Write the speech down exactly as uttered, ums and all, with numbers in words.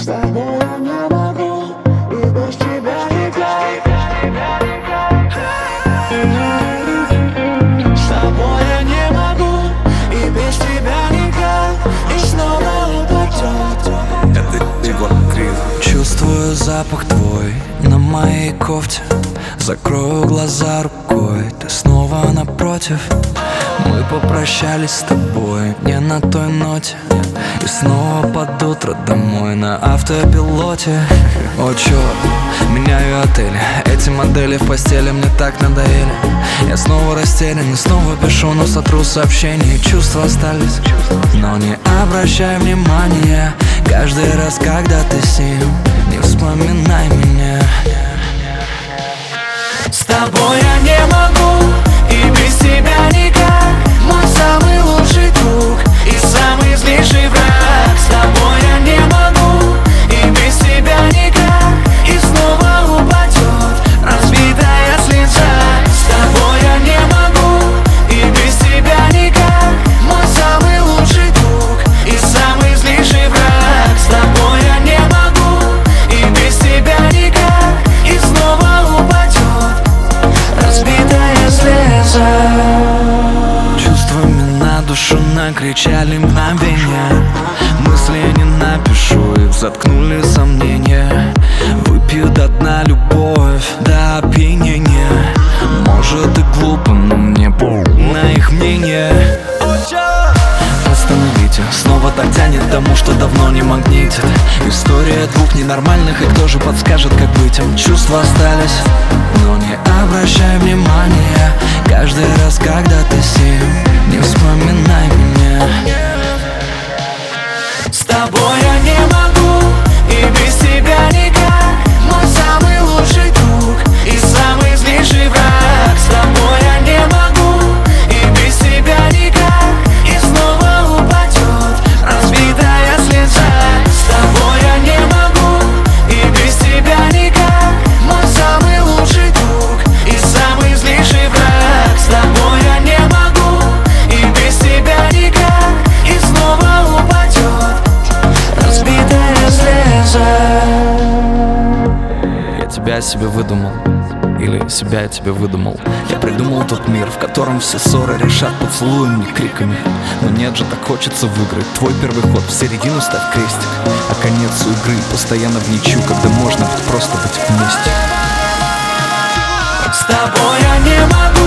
С тобой я не могу, и без тебя никак. С тобой я не могу, и без тебя никак. И снова упадет. Это Егор Крид. Чувствую запах твой на моей кофте. Закрою глаза рукой, ты снова напротив. Мы попрощались с тобой не на той ноте, и снова под утро домой на автопилоте. О, черт, меняю отель, эти модели в постели мне так надоели. Я снова растерян и снова пишу, но сотру сообщения. Чувства остались, но не обращай внимания. Каждый раз, когда ты с ним, не вспоминай меня. С тобой я не могу, и без тебя никак. Мой самый лучший друг и самый злейший враг. С тобой я не могу, и без тебя никак. И снова упадет разбитая слеза. С тобой я не могу, и без тебя никак. Мой самый лучший друг и самый злейший враг. С тобой я не могу, и без тебя никак. И снова упадет разбитая слеза. Чувствами на душу накричали мгновения. Мысли я не напишу, их заткнули сомнения. Выпью до дна любовь до опьянения. Может и глупо, но мне похуй на их мнение. Остановите, снова так тянет тому, что давно не магнитит. История двух ненормальных, и кто же подскажет, как быть им? Чувства остались, но не обращай внимания. Каждый раз, когда ты с ним, не вспоминай меня. С тобой я не могу, и без тебя никак. Мой самый лучший друг и самый злейший враг. С тобой я не могу, и без тебя никак. И снова упадет разбитая слеза. С тобой я не могу, и без тебя никак. Мой самый лучший друг и самый злейший враг. С тобой я не могу, и без тебя никак. И снова упадет разбитая слеза. Я тебя себе выдумал, или себя я тебе выдумал. Я придумал тот мир, в котором все ссоры решат поцелуями и криками. Но нет же, так хочется выиграть. Твой первый ход, в середину ставь крестик. А конец у игры постоянно в ничью, когда можно ведь просто быть вместе. С тобой я не могу.